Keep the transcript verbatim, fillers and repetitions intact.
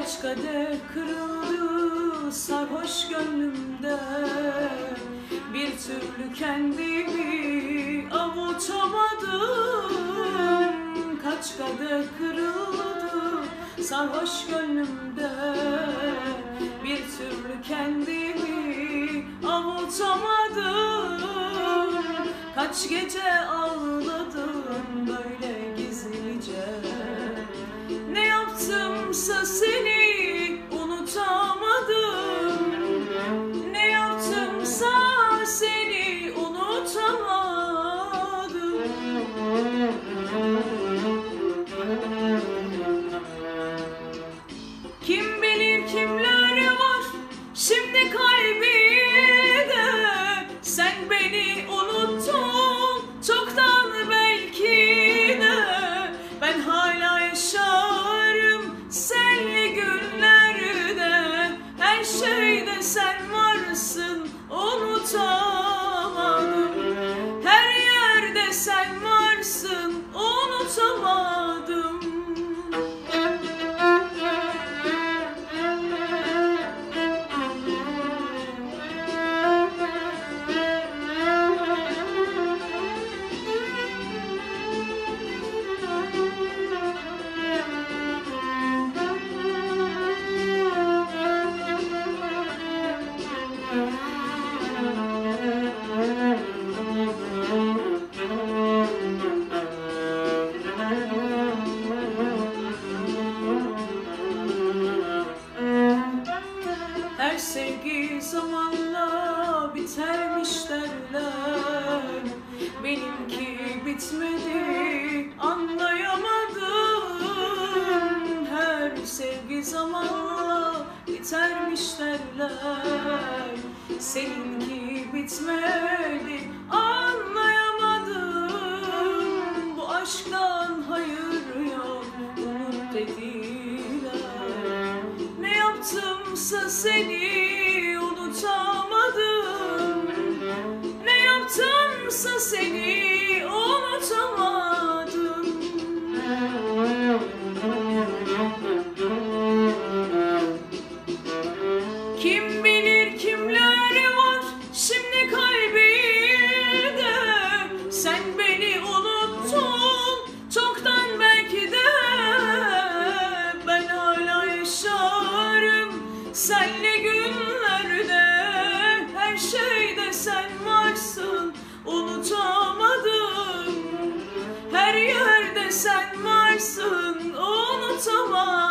Kaç kadeh kırıldı sarhoş gönlümde, bir türlü kendimi avutamadım. Kaç kadeh kırıldı sarhoş gönlümde, bir türlü kendimi avutamadım. Kaç gece ağladım böyle gizlice, ne yaptımsa seni unutamadım. Ne yaptımsa seni unutamadım. Kim bilir kimler var şimdi kalbinde, sen beni unuttun çoktan belki de. Ben hala yaşarım senli günlerde, her şeyde sen varsın unutamadım. Her yerde sen varsın unutamadım. Her sevgi zamanla bitermiş derler, benimki bitmedi anlayamadım. Her sevgi zamanla bitermiş derler, seninki bitmedi anlayamadım. Bu aşktan hayır yok unut dediler, ne yaptımsa seni unutamadım. Ne yaptımsa seni unutamadım. Kim bilir kimler var şimdi kalbinde, sen beni unuttun çoktan belki de. Ben hala yaşarım senli günlerde, her şeyde sen varsın unutamadım. Her yerde sen varsın unutamadım.